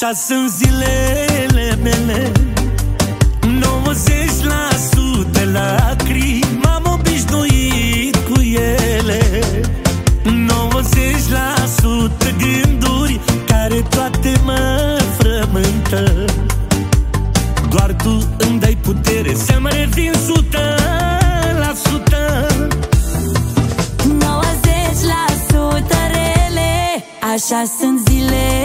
Așa sunt zilele mele, 90% lacrimi, m-am obișnuit cu ele. 90% gânduri care toate mă frământă. Doar tu îmi dai putere să-mi revin 100%. 90% rele, așa sunt zilele